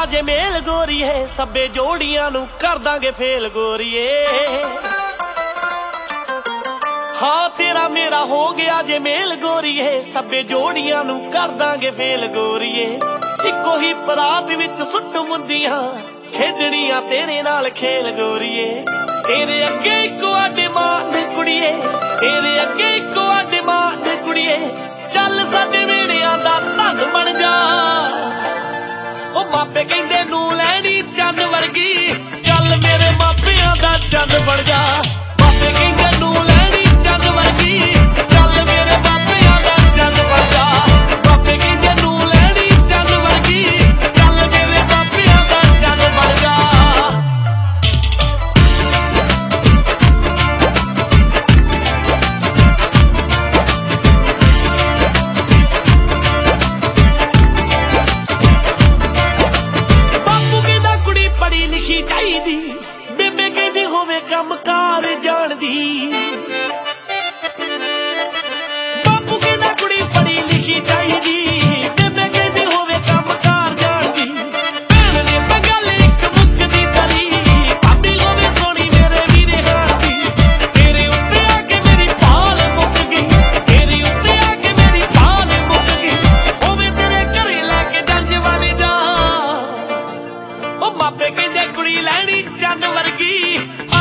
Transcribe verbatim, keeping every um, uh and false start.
ਗਿਆ ਜੇ ਮੇਲ ਗੋਰੀਏ, ਸੱਬੇ ਜੋੜੀਆਂ ਨੂੰ ਕਰ ਦਾਂਗੇ ਫੇਲ ਗੋਰੀਏ। ਹਾਂ ਤੇਰਾ ਮੇਰਾ ਹੋ ਗਿਆ ਜੇ ਮੇਲ ਗੋਰੀਏ, ਸੱਬੇ ਜੋੜੀਆਂ ਨੂੰ ਕਰ ਦਾਂਗੇ ਫੇਲ ਗੋਰੀਏ। ਇੱਕੋ ਹੀ ਪਰਾਤ ਵਿੱਚ ਸੁੱਟ ਮੁੰਦੀਆਂ, ਖੇਡਣੀਆਂ ਤੇਰੇ ਨਾਲ ਖੇਲ ਗੋਰੀਏ। ਤੇਰੇ ਅੱਗੇ ਇੱਕੋ ਡਿਮਾਂਡ ਕੁੜੀਏ, ਤੇਰੇ ਅੱਗੇ ਇੱਕੋ ਡਿਮਾਂਡ ਕੁੜੀਏ, ਚੱਲ ਸਾਡੇ ਵੇੜਿਆਂ ਦਾ ਧਨ ਬਣ ਜਾ। ਉਹ ਮਾਪੇ ਕਹਿੰਦੇ ਨੂੰ ਲੈਣੀ ਚੰਨ ਵਰਗੀ, ਚੱਲ ਮੇਰੇ ਮਾਪਿਆਂ ਦਾ ਚੰਨ ਬਣ ਜਾ। ਮਾਪੇ ਕਹਿੰਦੇ ਨੂੰ ਲੈਣੀ ਚੰਨ ਵਰਗੀ, ਚੱਲ ਮੇਰੇ ਮਾਪਿਆਂ ਦਾ ਚੰਨ ਬਣ ਜਾ। ਮਾਪੇ ਕਹਿੰਦੇ ਨੂੰ ਲੈਣੀ ਚੰਨ ਵਰਗੀ, ਚੱਲ ਮੇਰੇ ਮਾਪਿਆਂ ਦਾ ਚੰਨ ਬਣ ਜਾ। ਪੜ੍ਹੀ ਲਿਖੀ ਚਾਹੀਦੀ, ਬੇਬੇ ਕਹਿੰਦੀ ਹੋਵੇ ਕੰਮ ਕਾਰ ਜਾਣਦੀ। ਬਾਪੂ ਕਹਿੰਦਾ ਕੁੜੀ ਪੜ੍ਹੀ ਲਿਖੀ ਚਾਹੀਦੀ, ਬੇਬੇ ਕਹਿੰਦੀ ਹੋਵੇ ਕੰਮ ਕਾਰ ਜਾਣਦੀ। ਭੈਣ ਨੇ ਤਾਂ ਗੱਲ ਇੱਕ ਮੁੱਕਦੀ ਤਰੀ, ਭਾਬੀ ਹੋਵੇ ਸੋਹਣੀ ਮੇਰੇ ਵੀਰੇ ਹਾਣ ਦੀ। ਤੇਰੇ ਉੱਤੇ ਆ ਕੇ ਮੇਰੀ ਭਾਲ ਮੁੱਕ ਗਈ, ਤੇਰੇ ਉੱਤੇ ਆ ਕੇ ਮੇਰੀ ਭਾਲ ਮੁੱਕ ਗਈ। ਹੋਵੇ ਤੇਰੇ ਘਰੇ ਲੈ ਕੇ ਜੰਝ ਵਾਲੇ ਜਾ। ਉਹ ਮਾਪੇ ਕਹਿੰਦੇ ਕੁੜੀ ਲੈਣੀ ਚੰਨ ਵਰਗੀ,